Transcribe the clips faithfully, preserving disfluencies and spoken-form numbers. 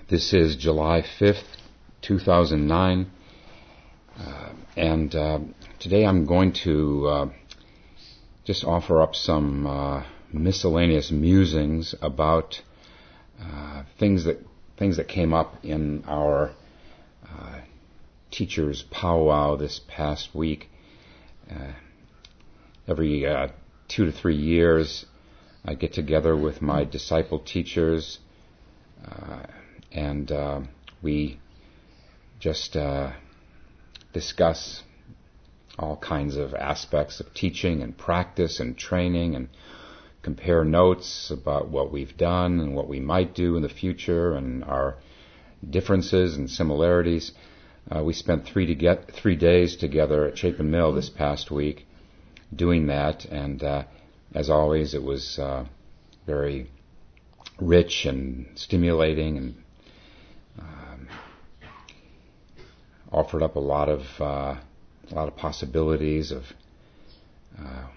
This is July fifth, two thousand nine, uh, and uh, today I'm going to uh, just offer up some uh, miscellaneous musings about uh, things that things that came up in our uh, teachers' powwow this past week. Uh, every uh, two to three years, I get together with my disciple teachers. Uh, And uh, we just uh, discuss all kinds of aspects of teaching and practice and training, and compare notes about what we've done and what we might do in the future, and our differences and similarities. Uh, we spent three to get three days together at Chapin Mill this past week doing that, and uh, as always, it was uh, very rich and stimulating, and Um, offered up a lot of uh, a lot of possibilities of uh,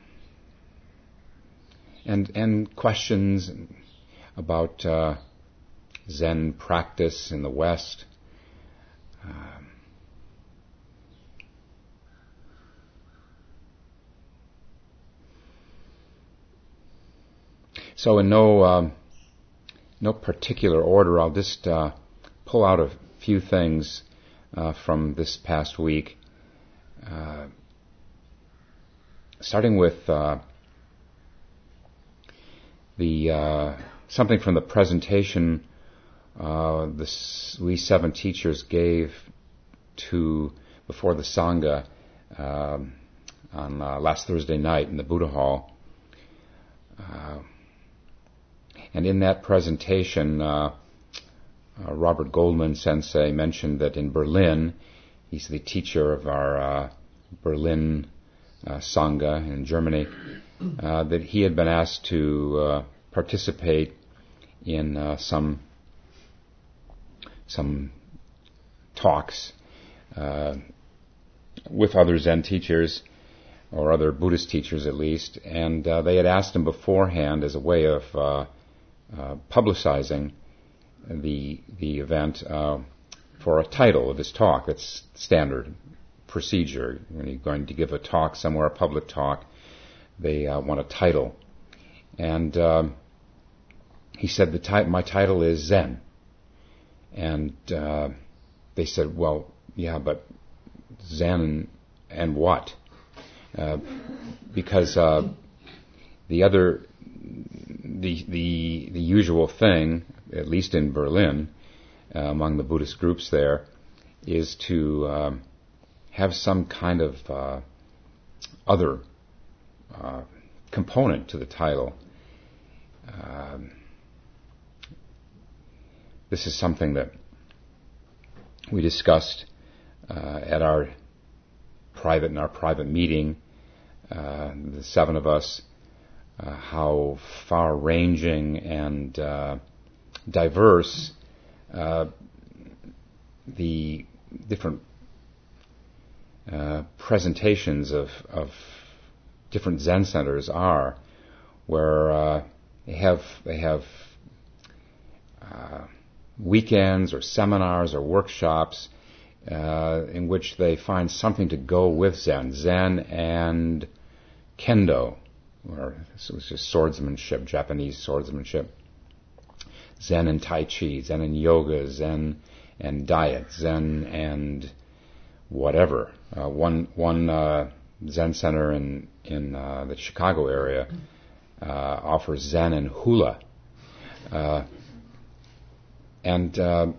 and and questions about uh, Zen practice in the West. Um, so, in no um, no particular order, I'll just Uh, pull out a few things uh, from this past week, uh, starting with uh, the uh, something from the presentation uh, the we seven teachers gave to before the Sangha um, on uh, last Thursday night in the Buddha Hall, uh, and in that presentation, Uh, Uh, Robert Goldman Sensei mentioned that in Berlin, he's the teacher of our uh, Berlin uh, Sangha in Germany, uh, that he had been asked to uh, participate in uh, some some talks uh, with other Zen teachers, or other Buddhist teachers at least, and uh, they had asked him beforehand as a way of uh, uh, publicizing the the event uh, for a title of his talk. That's standard procedure. When you're going to give a talk somewhere, a public talk, they uh, want a title. And um, he said, the ti- my title is Zen. And uh, they said, well, yeah, but Zen and what? Uh, because uh, the other, the the the usual thing, at least in Berlin, uh, among the Buddhist groups there, is to um, have some kind of uh, other uh, component to the title. Um, this is something that we discussed uh, at our private in our private meeting, uh, the seven of us, uh, how far-ranging and uh, diverse uh, the different uh, presentations of, of different Zen centers are, where uh, they have they have uh, weekends or seminars or workshops uh, in which they find something to go with Zen, Zen and Kendo, or so it's just swordsmanship, Japanese swordsmanship. Zen and Tai Chi, Zen and yoga, Zen and diet, Zen and whatever. Uh, one one uh, Zen center in in uh, the Chicago area uh, offers Zen and hula, uh, and uh,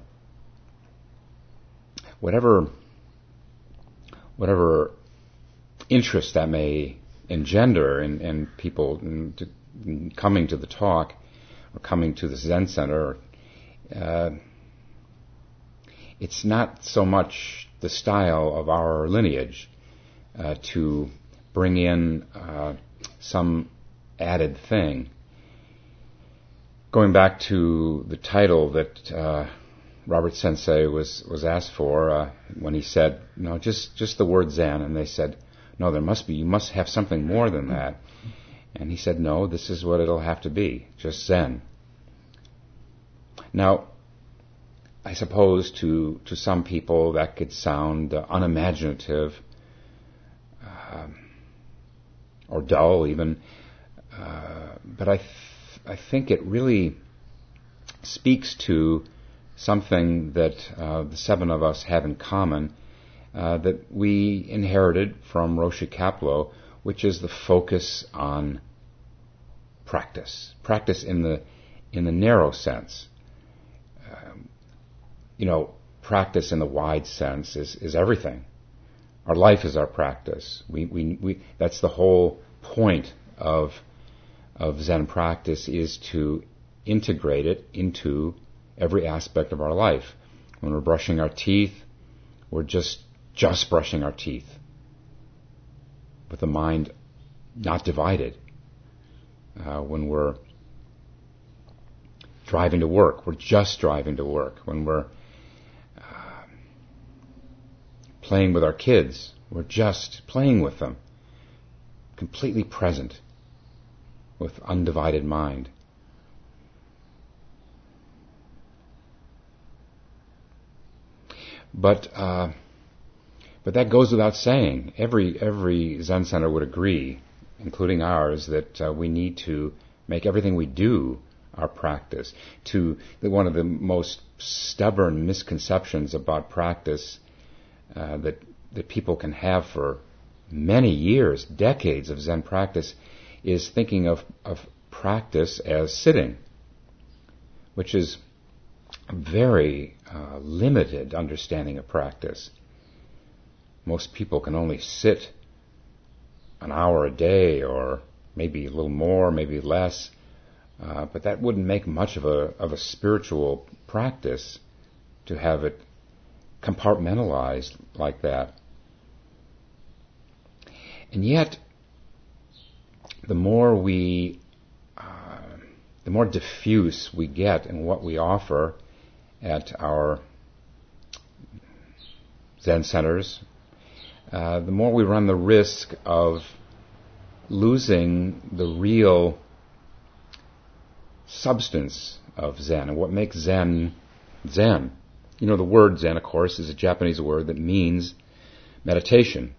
whatever whatever interest that may engender in, in people in, to, in coming to the talk, or coming to the Zen Center, uh, it's not so much the style of our lineage uh, to bring in uh, some added thing. Going back to the title that uh, Robert Sensei was, was asked for uh, when he said, no, just, just the word Zen, and they said, no, there must be, you must have something more than that. And he said, no, this is what it'll have to be, just Zen. Now, I suppose to, to some people that could sound uh, unimaginative uh, or dull even, uh, but I, th- I think it really speaks to something that uh, the seven of us have in common uh, that we inherited from Roshi Kapleau, which is the focus on practice. Practice in the in the narrow sense. Um, you know, practice in the wide sense is, is everything. Our life is our practice. We, we, we, that's the whole point of of Zen practice, is to integrate it into every aspect of our life. When we're brushing our teeth, we're just just brushing our teeth, with the mind not divided. Uh, when we're driving to work, we're just driving to work. When we're uh, playing with our kids, we're just playing with them, completely present, with undivided mind. But uh, but that goes without saying. Every every Zen center would agree, including ours, that uh, we need to make everything we do our practice. To the, one of the most stubborn misconceptions about practice uh, that that people can have for many years, decades of Zen practice, is thinking of, of practice as sitting, which is a very uh, limited understanding of practice. Most people can only sit an hour a day, or maybe a little more, maybe less, uh, but that wouldn't make much of a of a spiritual practice to have it compartmentalized like that. And yet, the more we, uh, the more diffuse we get in what we offer at our Zen centers, uh, the more we run the risk of losing the real substance of Zen and what makes Zen Zen. You know, the word Zen, of course, is a Japanese word that means meditation.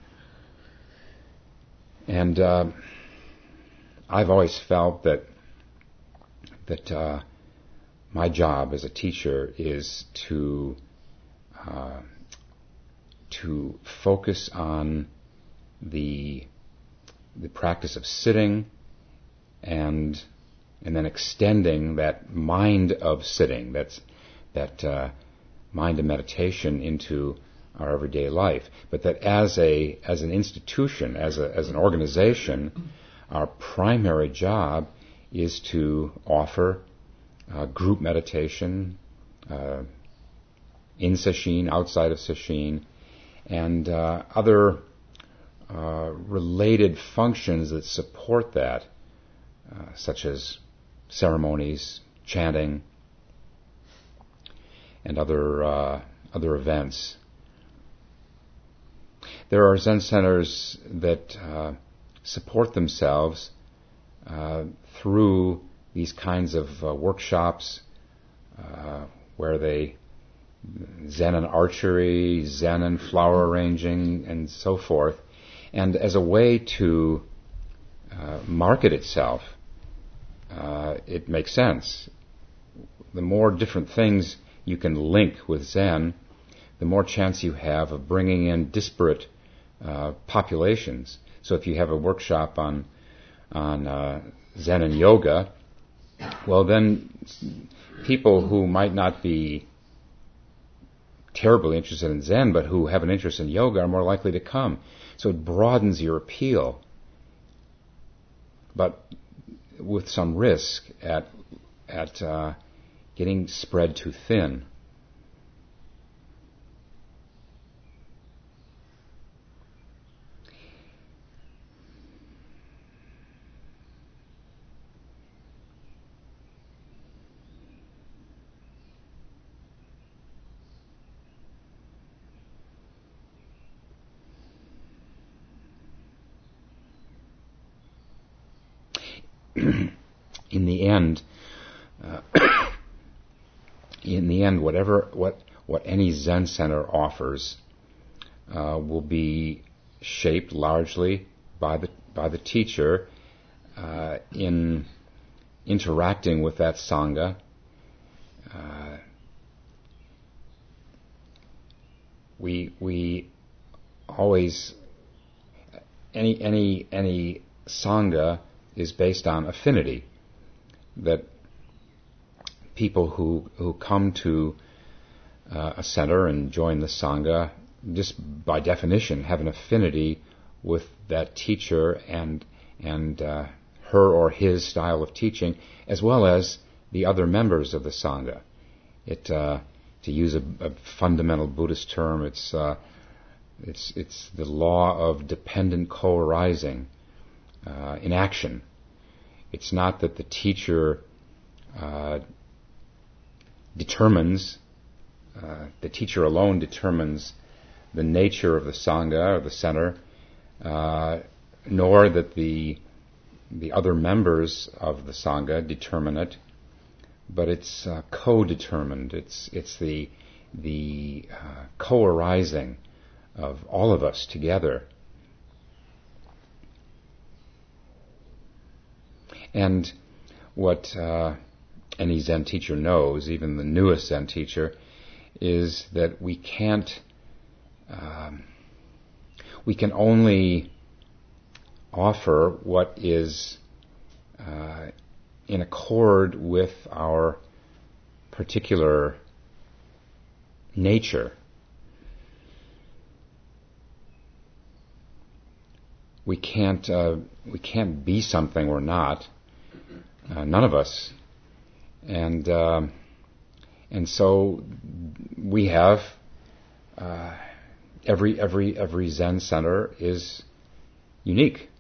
And uh, I've always felt that that uh, my job as a teacher is to uh, to focus on the the practice of sitting, and and then extending that mind of sitting, that's that uh, mind of meditation into our everyday life. But that as a as an institution, as a as an organization, our primary job is to offer uh, group meditation uh, in sesshin, outside of sesshin, and uh, other uh, related functions that support that, uh, such as ceremonies, chanting, and other uh, other events. There are Zen centers that uh, support themselves uh, through these kinds of uh, workshops uh, where they Zen and archery, Zen and flower arranging, and so forth. And as a way to uh, market itself, uh, it makes sense. The more different things you can link with Zen, the more chance you have of bringing in disparate uh, populations. So if you have a workshop on on uh, Zen and yoga, well then people who might not be terribly interested in Zen but who have an interest in yoga are more likely to come. So it broadens your appeal, but with some risk at at uh, getting spread too thin. In the end, uh, in the end, whatever what what any Zen center offers uh, will be shaped largely by the by the teacher uh, in interacting with that sangha. Uh, we we always any any any sangha is based on affinity. That people who who come to uh, a center and join the sangha, just by definition, have an affinity with that teacher and and uh, her or his style of teaching, as well as the other members of the sangha. It, uh, to use a, a fundamental Buddhist term, it's uh, it's it's the law of dependent co-arising uh, in action. It's not that the teacher uh, determines, uh, the teacher alone determines the nature of the sangha or the center, uh, nor that the the other members of the sangha determine it, but it's uh, co-determined. It's it's the the uh, co-arising of all of us together. And what uh, any Zen teacher knows, even the newest Zen teacher, is that we can't, um, we can only offer what is uh, in accord with our particular nature. We can't, uh, we can't be something we're not. Uh, none of us. And um, and so we have uh, every every every Zen center is unique.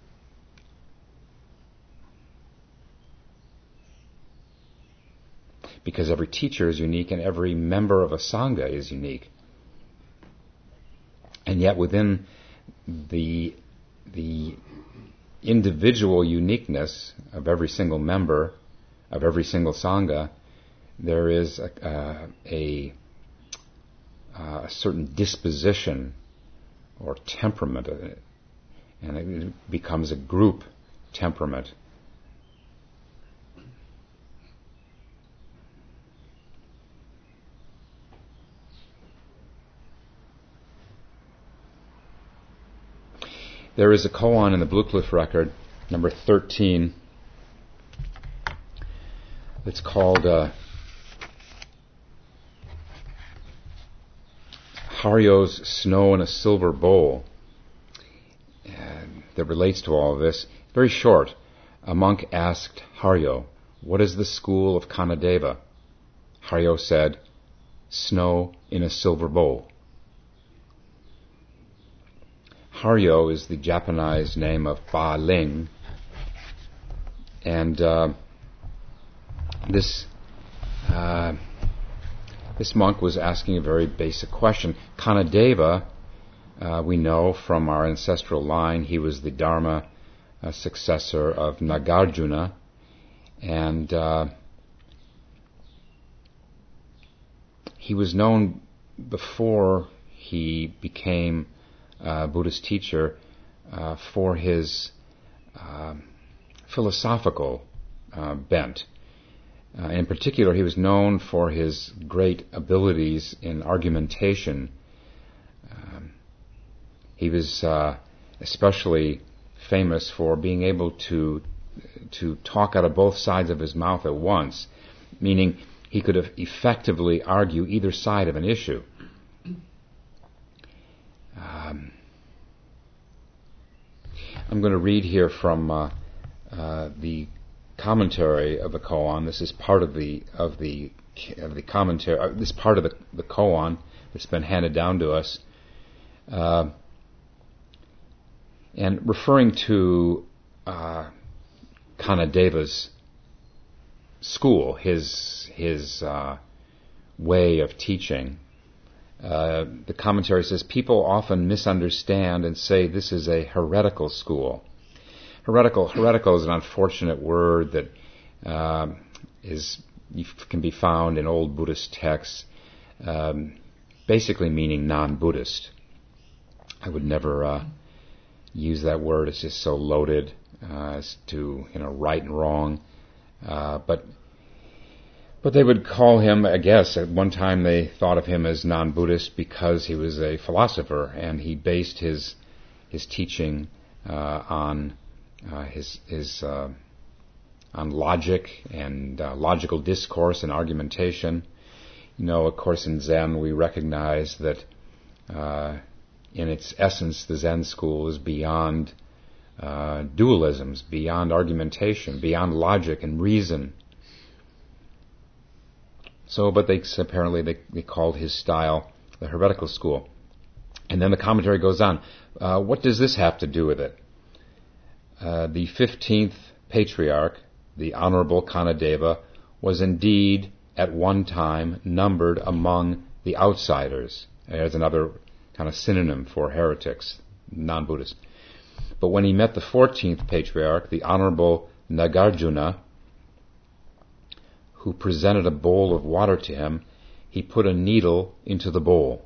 Because every teacher is unique and every member of a sangha is unique. And yet within the the individual uniqueness of every single member of every single sangha, there is a, uh, a, uh, a certain disposition or temperament of it, and it becomes a group temperament. There is a koan in the Blue Cliff record, number thirteen. It's called uh, Haryo's Snow in a Silver Bowl. And that relates to all of this. Very short. A monk asked Haryo, "What is the school of Kanadeva?" Haryo said, "Snow in a silver bowl." Haryo is the Japanese name of Ba Ling, and uh, this uh, this monk was asking a very basic question. Kanadeva, uh, we know from our ancestral line, he was the Dharma uh, successor of Nagarjuna, and uh, he was known before he became Uh, Buddhist teacher uh, for his uh, philosophical uh, bent. Uh, in particular, he was known for his great abilities in argumentation. Um, he was uh, especially famous for being able to to talk out of both sides of his mouth at once, meaning he could have effectively argue either side of an issue. Um, I'm going to read here from uh, uh, the commentary of the koan. This is part of the of the of the commentary. Uh, this part of the, the koan that's been handed down to us, uh, and referring to uh, Kanadeva's school, his his uh, way of teaching. Uh, the commentary says, people often misunderstand and say this is a heretical school. Heretical, heretical is an unfortunate word that uh, is can be found in old Buddhist texts, um, basically meaning non-Buddhist. I would never uh, use that word. It's just so loaded uh, as to, you know, right and wrong. Uh, but but they would call him, I guess, at one time they thought of him as non-Buddhist because he was a philosopher and he based his his teaching uh, on uh, his his uh, on logic and uh, logical discourse and argumentation. You know, of course, in Zen we recognize that uh, in its essence the Zen school is beyond uh, dualisms, beyond argumentation, beyond logic and reason. So, but they apparently they, they called his style the Hermetical school. And then the commentary goes on. Uh, what does this have to do with it? Uh, the fifteenth patriarch, the Honorable Kanadeva, was indeed at one time numbered among the outsiders. There's another kind of synonym for heretics, non-Buddhists. But when he met the fourteenth patriarch, the Honorable Nagarjuna, who presented a bowl of water to him, he put a needle into the bowl.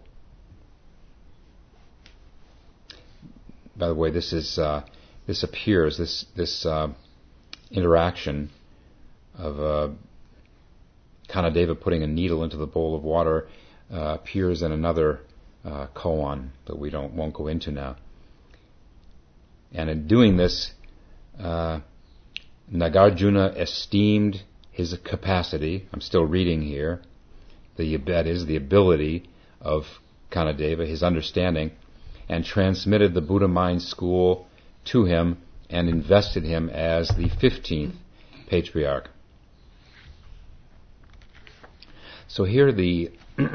By the way, this is uh, this appears this this uh, interaction of uh, Kanadeva putting a needle into the bowl of water uh, appears in another uh, koan that we don't won't go into now. And in doing this, uh, Nagarjuna esteemed his capacity, I'm still reading here, the, that is, the ability of Kanadeva, his understanding, and transmitted the Buddha mind school to him and invested him as the fifteenth patriarch. So here the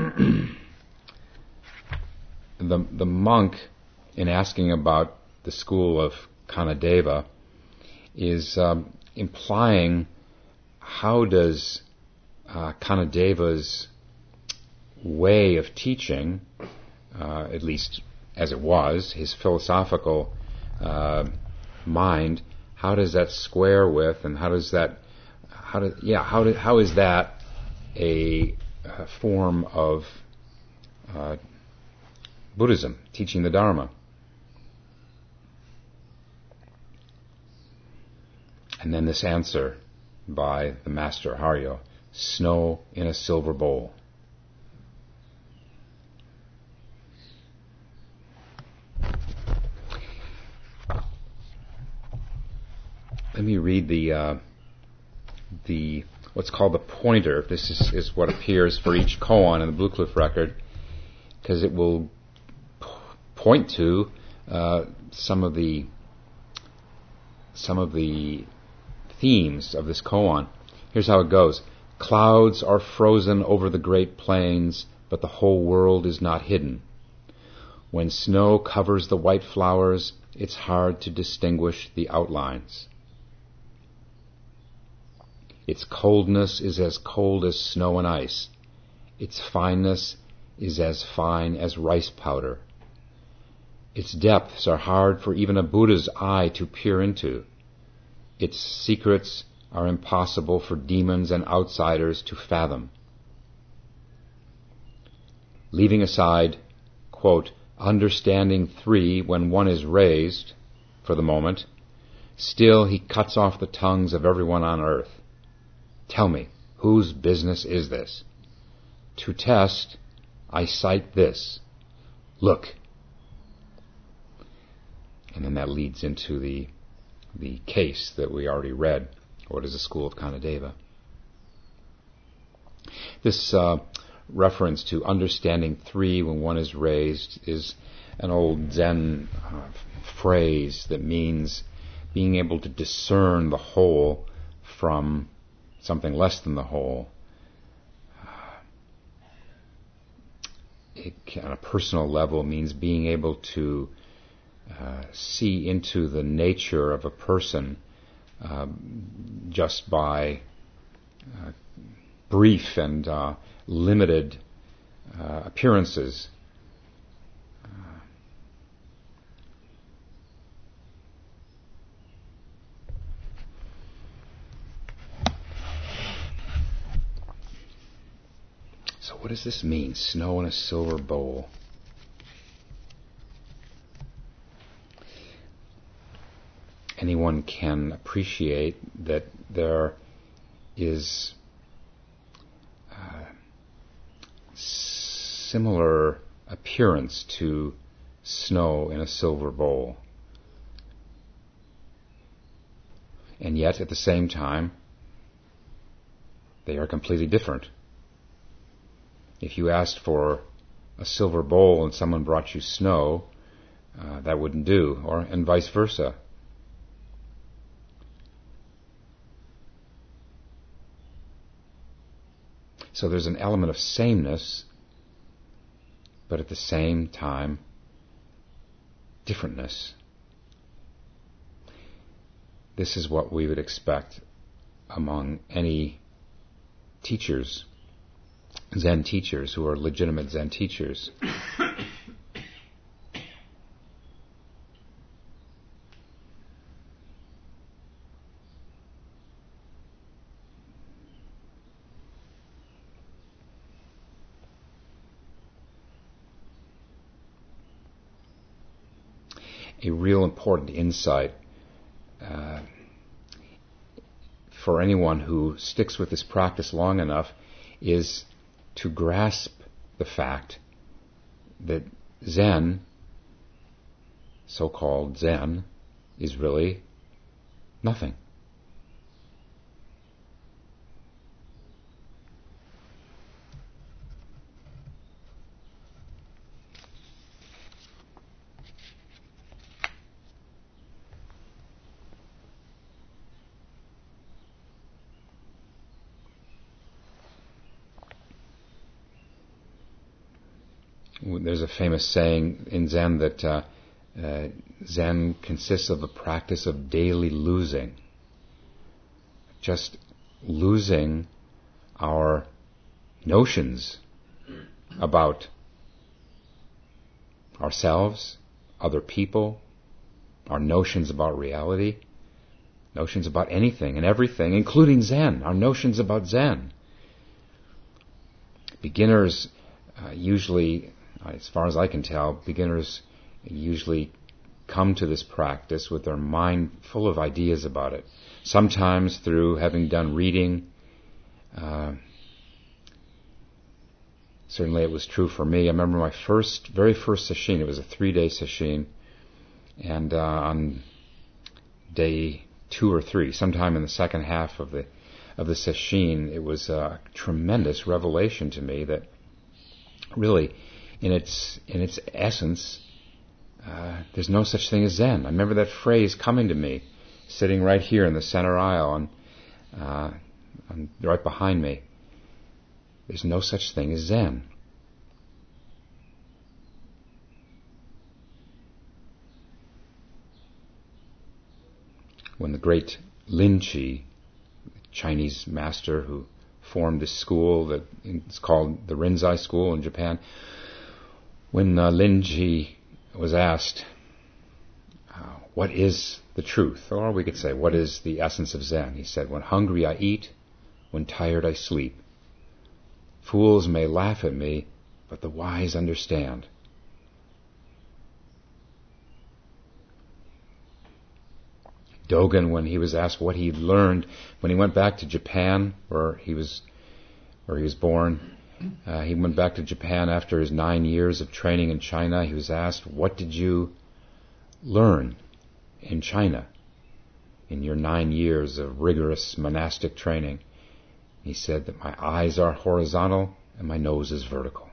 the, the monk, in asking about the school of Kanadeva, is um, implying how does uh, Kanadeva's way of teaching, uh, at least as it was, his philosophical uh, mind, how does that square with, and how does that, how do, yeah, how do, how is that a, a form of uh, Buddhism, teaching the Dharma? And then this answer by the Master Haryo: snow in a silver bowl. Let me read the uh, the what's called the pointer. This is, is what appears for each koan in the Blue Cliff record, because it will p- point to uh, some of the some of the themes of this koan. Here's how it goes. Clouds are frozen over the great plains, but the whole world is not hidden. When snow covers the white flowers, it's hard to distinguish the outlines. Its coldness is as cold as snow and ice. Its fineness is as fine as rice powder. Its depths are hard for even a Buddha's eye to peer into. Its secrets are impossible for demons and outsiders to fathom. Leaving aside, quote, understanding three when one is raised, for the moment, still he cuts off the tongues of everyone on earth. Tell me, whose business is this? To test, I cite this. Look. And then that leads into the the case that we already read. What is the school of Kanadeva? This uh, reference to understanding three when one is raised is an old Zen uh, phrase that means being able to discern the whole from something less than the whole. It, on a personal level, means being able to uh, see into the nature of a person uh, just by uh, brief and uh, limited uh, appearances. what does this mean? Snow in a silver bowl. Anyone can appreciate that there is uh, similar appearance to snow in a silver bowl. And yet, at the same time, they are completely different. If you asked for a silver bowl and someone brought you snow, uh, that wouldn't do, or and vice versa. So there's an element of sameness, but at the same time, differentness. This is what we would expect among any teachers, Zen teachers who are legitimate Zen teachers. A real important insight uh, for anyone who sticks with this practice long enough is to grasp the fact that Zen, so-called Zen, is really nothing. There's a famous saying in Zen that uh, uh, Zen consists of a practice of daily losing. Just losing our notions about ourselves, other people, our notions about reality, notions about anything and everything, including Zen, our notions about Zen. Beginners uh, usually, as far as I can tell, beginners usually come to this practice with their mind full of ideas about it. Sometimes through having done reading. Uh, certainly it was true for me. I remember my first, very first sesshin. It was a three-day sesshin. And uh, on day two or three, sometime in the second half of the of the sesshin, it was a tremendous revelation to me that really, in its in its essence, uh, there's no such thing as Zen. I remember that phrase coming to me, sitting right here in the center aisle, and uh, and right behind me. There's no such thing as Zen. When the great Lin Chi, Chinese master who formed this school that it's called the Rinzai School in Japan, when uh, Lin Chi was asked, uh, what is the truth? Or we could say, what is the essence of Zen? He said, when hungry I eat, when tired I sleep. Fools may laugh at me, but the wise understand. Dogen, when he was asked what he learned when he went back to Japan, where he was, where he was born, uh, he went back to Japan after his nine years of training in China. He was asked, "What did you learn in China in your nine years of rigorous monastic training?" He said that my eyes are horizontal and my nose is vertical.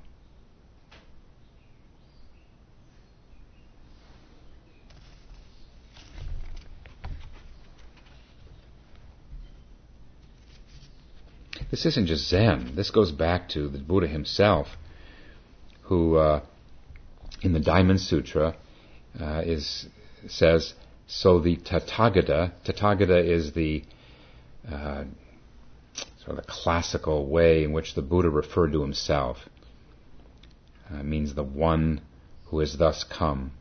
This isn't just Zen. This goes back to the Buddha himself, who, uh, in the Diamond Sutra, uh, is says, so the Tathagata, Tathagata is the uh, sort of the classical way in which the Buddha referred to himself. Uh, means the one who has thus come.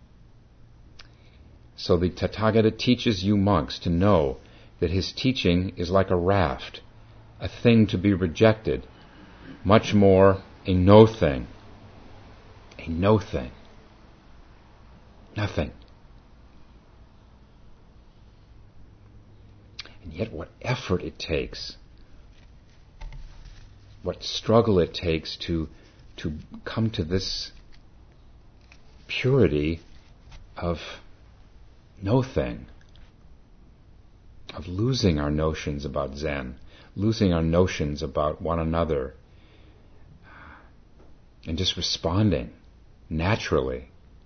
So the Tathagata teaches you monks to know that his teaching is like a raft, a thing to be rejected, much more a no thing. A no thing. Nothing. And yet what effort it takes, what struggle it takes to to come to this purity of no thing, of losing our notions about Zen, losing our notions about one another, and just responding naturally.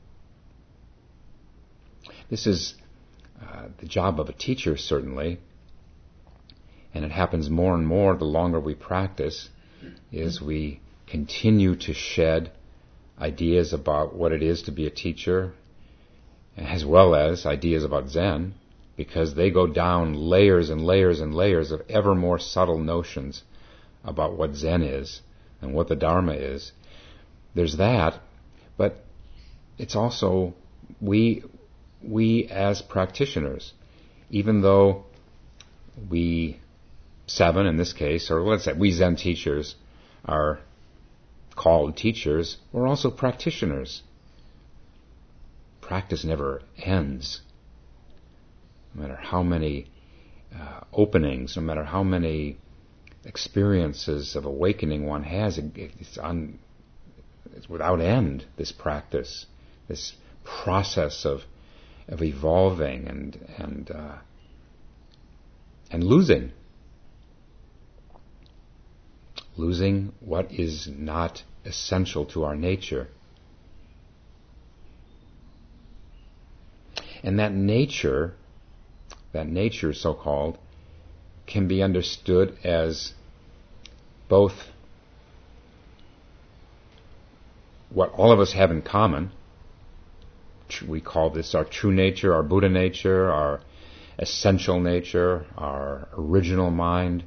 This is uh, the job of a teacher, certainly, and it happens more and more the longer we practice, is we continue to shed ideas about what it is to be a teacher, as well as ideas about Zen, because they go down layers and layers and layers of ever more subtle notions about what Zen is and what the Dharma is. There's that, but it's also we we as practitioners, even though we seven in this case, or let's say we Zen teachers are called teachers, we're also practitioners. Practice never ends. No matter how many uh, openings, no matter how many experiences of awakening one has, it, it's, un, it's without end, this practice, this process of of evolving and and uh, and losing. Losing what is not essential to our nature. And that nature, that nature so-called, can be understood as both what all of us have in common. We call this our true nature, our Buddha nature, our essential nature, our original mind.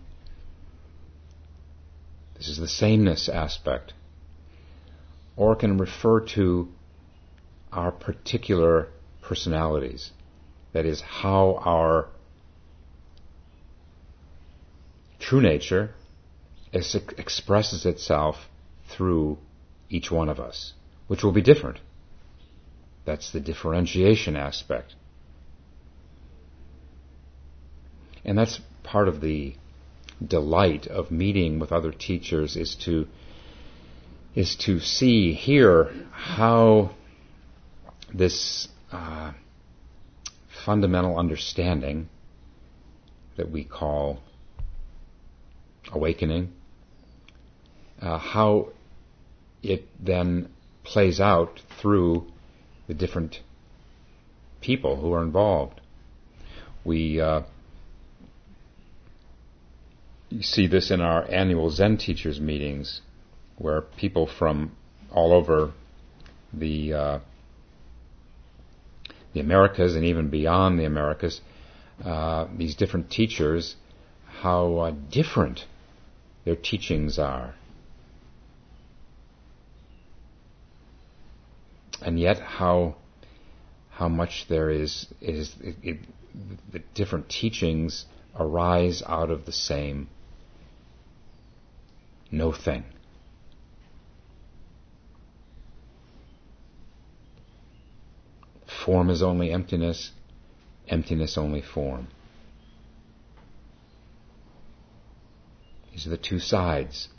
This is the sameness aspect. Or it can refer to our particular personalities. That is, how our true nature is, expresses itself through each one of us, which will be different. That's the differentiation aspect. And that's part of the delight of meeting with other teachers, is to is to see, hear how this uh, fundamental understanding that we call awakening, uh, how it then plays out through the different people who are involved. We uh, You see this in our annual Zen teachers meetings, where people from all over the uh, the Americas and even beyond the Americas, uh, these different teachers, how uh, different their teachings are, and yet how how much there is is it, it, the different teachings arise out of the same no thing. Form is only emptiness, emptiness only form. These are the two sides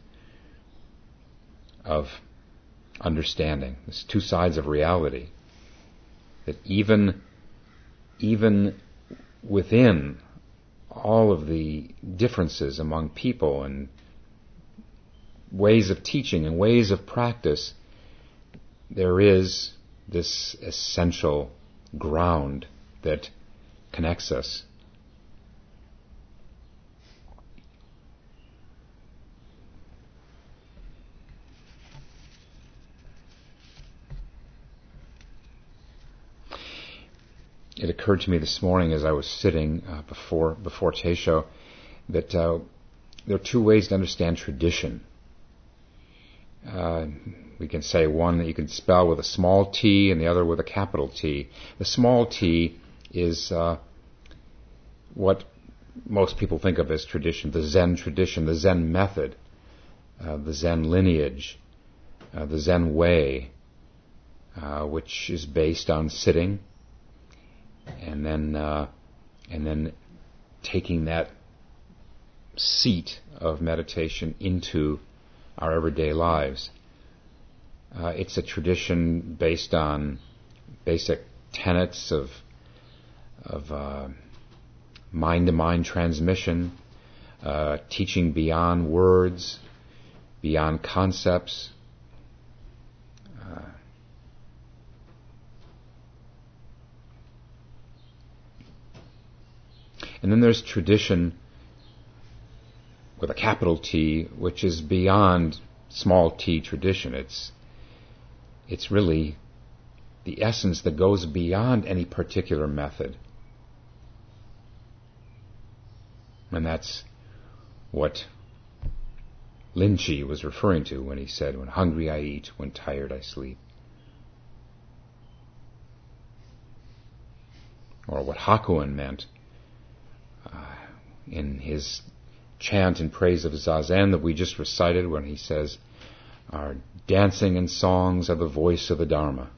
of understanding. There's two sides of reality. That even, even within all of the differences among people and ways of teaching and ways of practice, there is this essential ground that connects us. It occurred to me this morning as I was sitting uh, before before Teisho that uh, there are two ways to understand tradition. Uh, we can say one that you can spell with a small t and the other with a capital T. The small t is uh, what most people think of as tradition, the Zen tradition, the Zen method, uh, the Zen lineage. uh, the Zen way, uh, which is based on sitting, and then uh, and then taking that seat of meditation into our everyday lives. Uh, it's a tradition based on basic tenets of of uh, mind-to-mind transmission, uh, teaching beyond words, beyond concepts. Uh, and then there's tradition with a capital T, which is beyond small t tradition. It's it's really the essence that goes beyond any particular method. And that's what Lin Chi was referring to when he said, "When hungry I eat, when tired I sleep." Or what Hakuin meant uh, in his chant in praise of Zazen that we just recited when he says, "Our dancing and songs are the voice of the Dharma."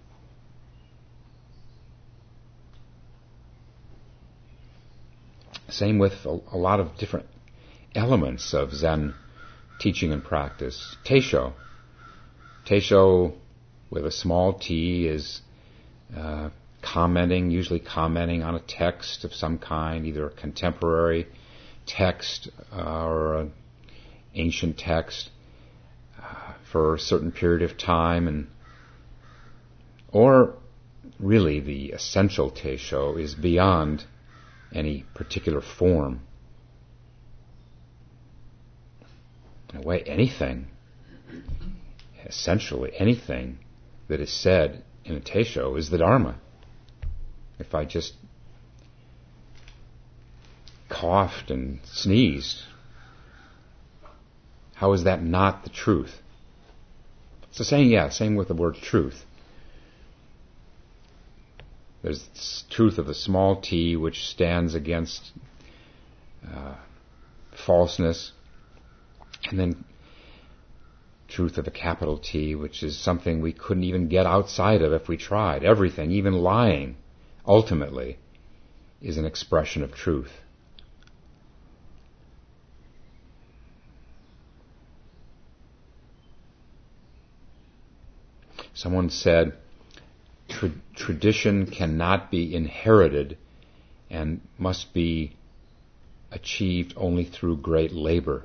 Same with a, a lot of different elements of Zen teaching and practice. Teisho. Teisho with a small t is uh, commenting, usually commenting on a text of some kind, either a contemporary text uh, or an ancient text uh, for a certain period of time, and or really the essential Teisho is beyond any particular form. In a way, anything, essentially anything that is said in a Teisho is the Dharma. If I just coughed and sneezed, how is that not the truth? So saying, yeah, same with the word truth. There's this truth of the small t, which stands against uh, falseness, and then truth of the capital T, which is something we couldn't even get outside of if we tried. Everything, even lying, ultimately, is an expression of truth. Someone said, Tra- tradition cannot be inherited and must be achieved only through great labor.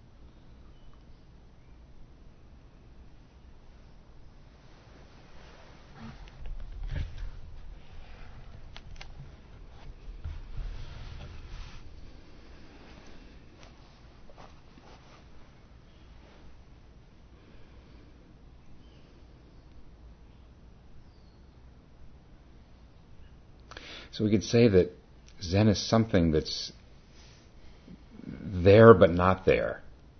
So we could say that Zen is something that's there but not there.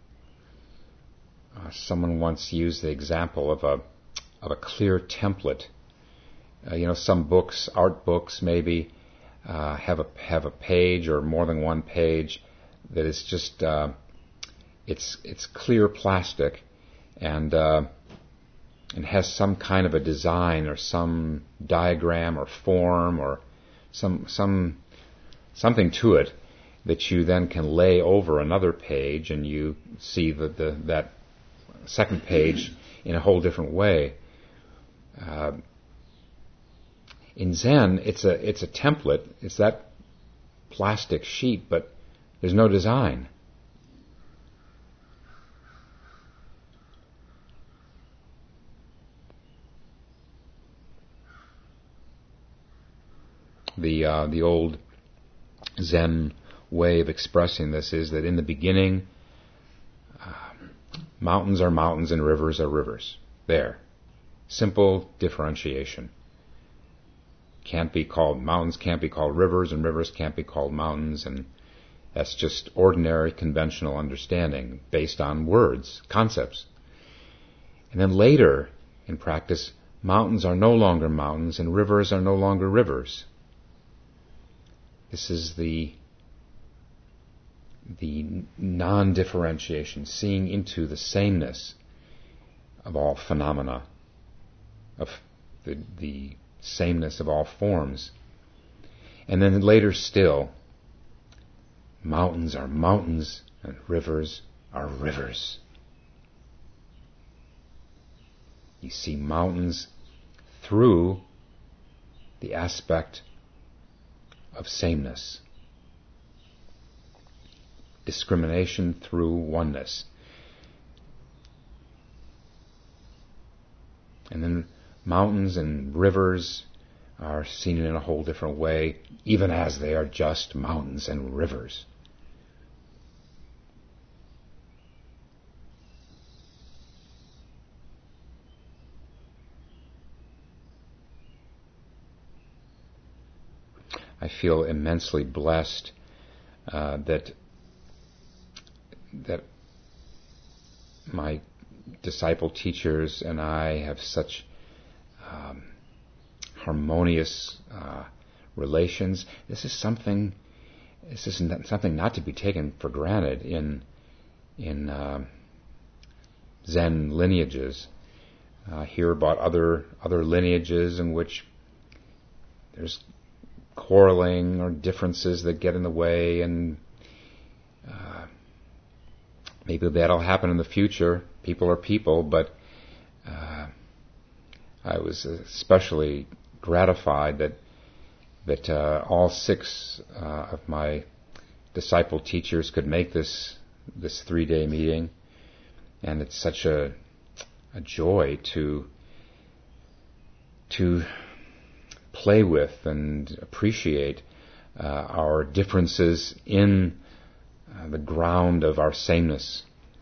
Uh, someone once used the example of a of a clear template. Uh, you know, some books, art books maybe, uh, have a have a page or more than one page that is just uh, it's it's clear plastic and uh, and has some kind of a design or some diagram or form or some some something to it that you then can lay over another page, and you see the, the that second page in a whole different way. Uh, in Zen, it's a it's a template. It's that plastic sheet, but there's no design. The uh, the old Zen way of expressing this is that in the beginning, uh, mountains are mountains and rivers are rivers. There. Simple differentiation. Can't be called mountains, can't be called rivers, and rivers can't be called mountains, and that's just ordinary conventional understanding based on words, concepts. And then later in practice, mountains are no longer mountains and rivers are no longer rivers. This is the the non-differentiation, seeing into the sameness of all phenomena, of the, the sameness of all forms. And then later still, mountains are mountains and rivers are rivers. You see mountains through the aspect of sameness. Discrimination through oneness. And then mountains and rivers are seen in a whole different way, even as they are just mountains and rivers. I feel immensely blessed uh, that that my disciple teachers and I have such um, harmonious uh, relations. This is something. This is something not to be taken for granted in in uh, Zen lineages. Uh, hear about other other lineages in which there's quarreling or differences that get in the way, and uh, maybe that'll happen in the future. People are people, but uh, I was especially gratified that that uh, all six uh, of my disciple teachers could make this this three-day meeting, and it's such a a joy to to play with and appreciate uh, our differences in uh, the ground of our sameness.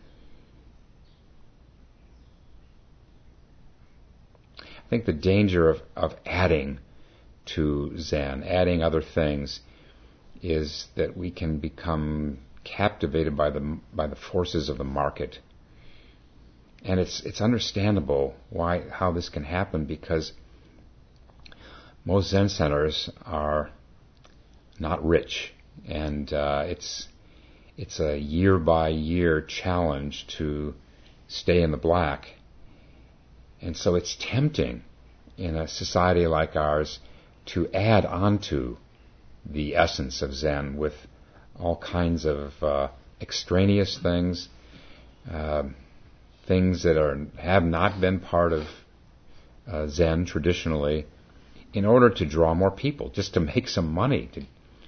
I think the danger of, of adding to Zen, adding other things, is that we can become captivated by the by the forces of the market. And it's it's understandable why how this can happen, because most Zen centers are not rich, and uh, it's it's a year by year challenge to stay in the black. And so it's tempting in a society like ours to add onto the essence of Zen with all kinds of uh, extraneous things, uh, things that are have not been part of uh, Zen traditionally, in order to draw more people, just to make some money. To,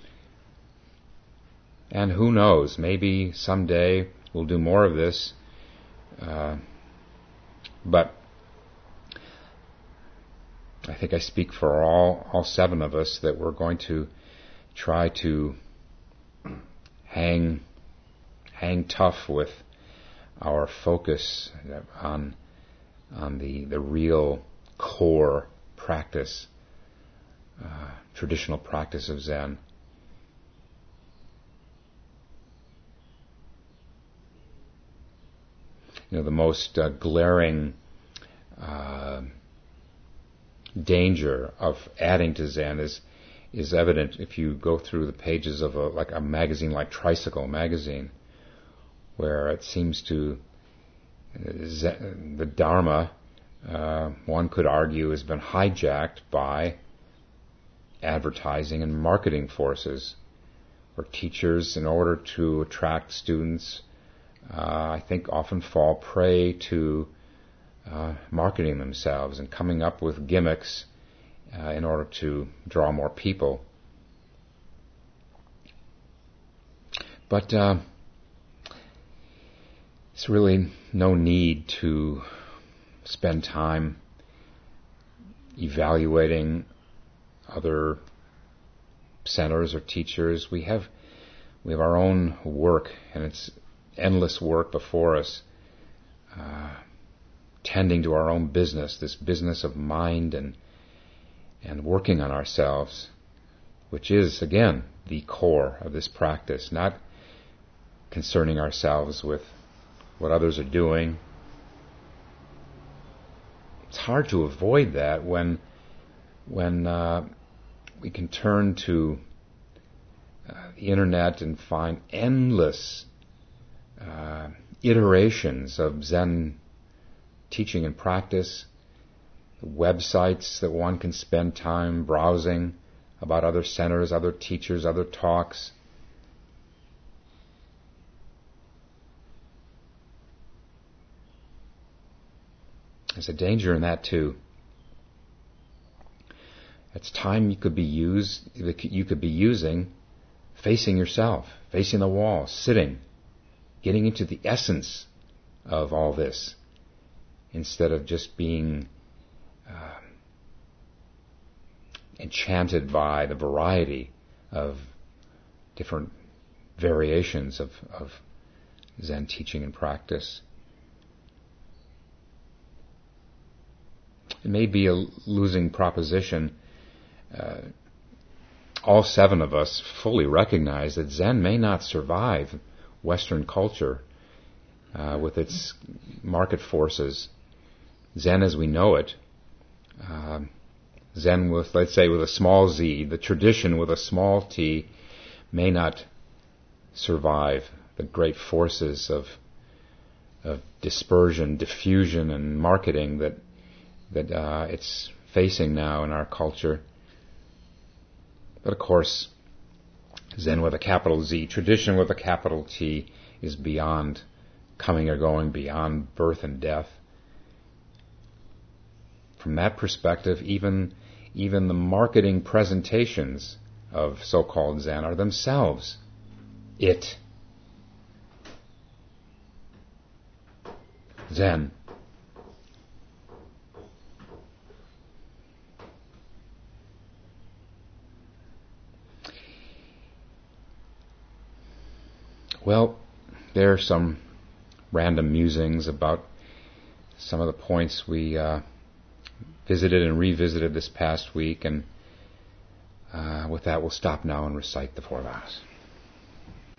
and who knows, maybe someday we'll do more of this. Uh, but I think I speak for all, all seven of us that we're going to try to hang, hang tough with our focus on, on the, the real core practice. Uh, traditional practice of Zen. You know, the most uh, glaring uh, danger of adding to Zen is is evident if you go through the pages of a like a magazine like Tricycle magazine, where it seems to uh, Zen, the Dharma, uh, one could argue, has been hijacked by advertising and marketing forces, where teachers, in order to attract students, uh, I think often fall prey to uh, marketing themselves and coming up with gimmicks uh, in order to draw more people. But uh, there's really no need to spend time evaluating other centers or teachers. We have we have our own work, and it's endless work before us, uh, tending to our own business, this business of mind and and working on ourselves, which is, again, the core of this practice, not concerning ourselves with what others are doing. It's hard to avoid that when when uh, we can turn to uh, the internet and find endless uh, iterations of Zen teaching and practice, websites that one can spend time browsing about other centers, other teachers, other talks. There's a danger in that too. It's time you could be used, you could be using facing yourself, facing the wall, sitting, getting into the essence of all this, instead of just being uh, enchanted by the variety of different variations of, of Zen teaching and practice. It may be a losing proposition. Uh, all seven of us fully recognize that Zen may not survive Western culture uh, with its market forces. Zen as we know it, uh, Zen with, let's say, with a small z, the tradition with a small t, may not survive the great forces of, of dispersion, diffusion, and marketing that that uh, it's facing now in our culture. But of course, Zen with a capital Z, tradition with a capital T, is beyond coming or going, beyond birth and death. From that perspective, even even the marketing presentations of so-called Zen are themselves it. Zen. Well, there are some random musings about some of the points we uh, visited and revisited this past week, and uh, with that we'll stop now and recite the four vows.